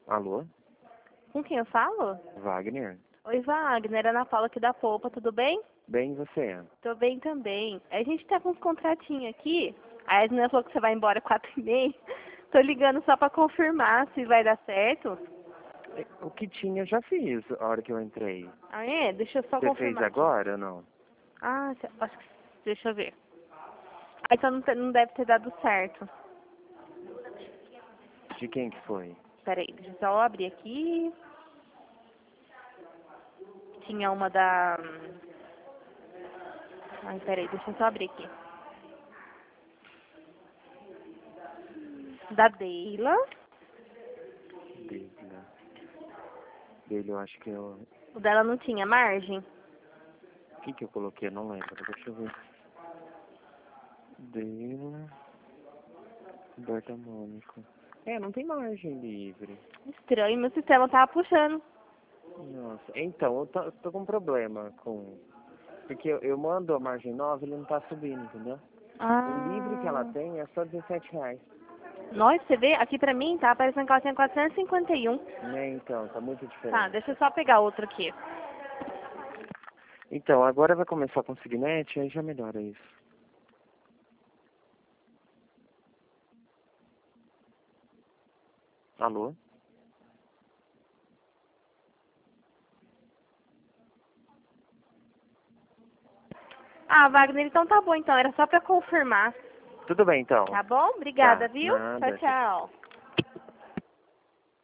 Alô? Com quem eu falo? Wagner? Oi, Wagner, Ana Paula aqui da Polpa, tudo bem? Bem, e você? Tô bem também. A gente tá com uns contratinhos aqui. A Esna falou que você vai embora 4h30. Tô ligando só pra confirmar se vai dar certo. O que tinha eu já fiz a hora que eu entrei. Ah, é? Deixa eu só Você fez confirmar aqui. agora ou não? Ah, acho que... Deixa eu ver. Ah, então não deve ter dado certo. De quem que foi? Peraí, deixa eu só abrir aqui. Tinha uma da... Ai, peraí, deixa eu só abrir aqui. Da Deila. Dele, né? Dele eu acho que eu... O dela não tinha margem. O que que eu coloquei? Eu não lembro. Deixa eu ver. Dele... Roberta Mônica. Não tem margem livre. Estranho, meu sistema tava puxando. Nossa. Então, eu tô com um problema com... Porque eu mando a margem nova e ele não tá subindo, entendeu? O livre que ela Ah... tem é só R$17. Nós, você vê, aqui pra mim tá aparecendo que ela tem 451. Né, então, tá muito Tá, diferente. deixa eu só pegar outro aqui. Então, agora vai começar com o Signet, aí já melhora isso. Alô? Ah, Wagner, então tá bom então, era só pra confirmar. Tudo bem, então. Tá bom? Obrigada, Tá, viu? Tchau, nada. tchau.